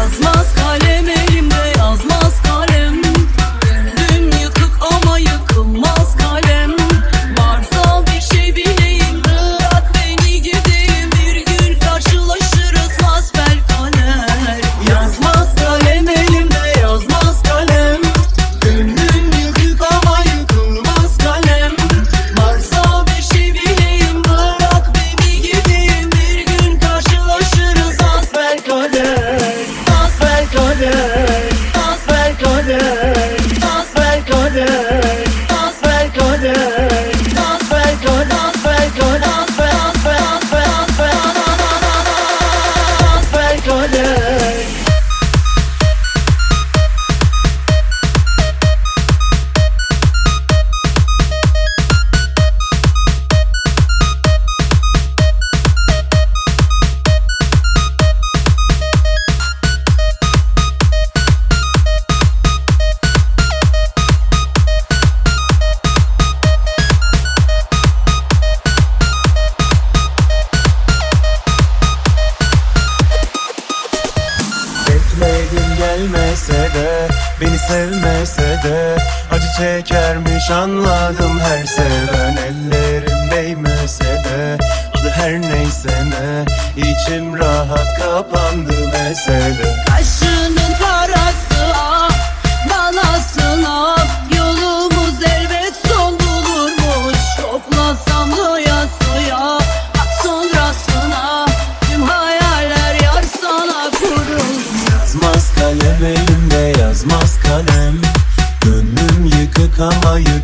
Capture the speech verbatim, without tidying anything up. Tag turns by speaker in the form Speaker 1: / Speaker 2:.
Speaker 1: Yazmaz kalem elimde, yazmaz kalem. Gönlüm yıkık ama yıkılmaz kalem. Varsa bir şey bileyim, bırak beni gideyim. Bir gün karşılaşırız hasbelkader. Yazmaz kalem elimde, yazmaz kalem. Gönlüm yıkık ama yıkılmaz kalem. Varsa bir şey bileyim, bırak beni gideyim. Bir gün karşılaşırız hasbelkader. Hasbelkader, hasbelkader, hasbelkader, hasbelkader, hasbelkader, hasbelkader, hasbelkader.
Speaker 2: Bekledim gelmese de, beni sevmese de, acı çekermiş anladım her seven. Ellerim değmese de, adı her neyse ne, içim rahat kapandı mesele.
Speaker 1: Kaşının parası ah, balasın ah. Yolumuz elbet son bulurmuş. Koklasam doyasıya, bak sonrasına. Tüm hayaller yar sana kurulmuş.
Speaker 2: Yazmaz kalem elimde, yazmaz kalem. Gönlüm yıkık ama yıkılmaz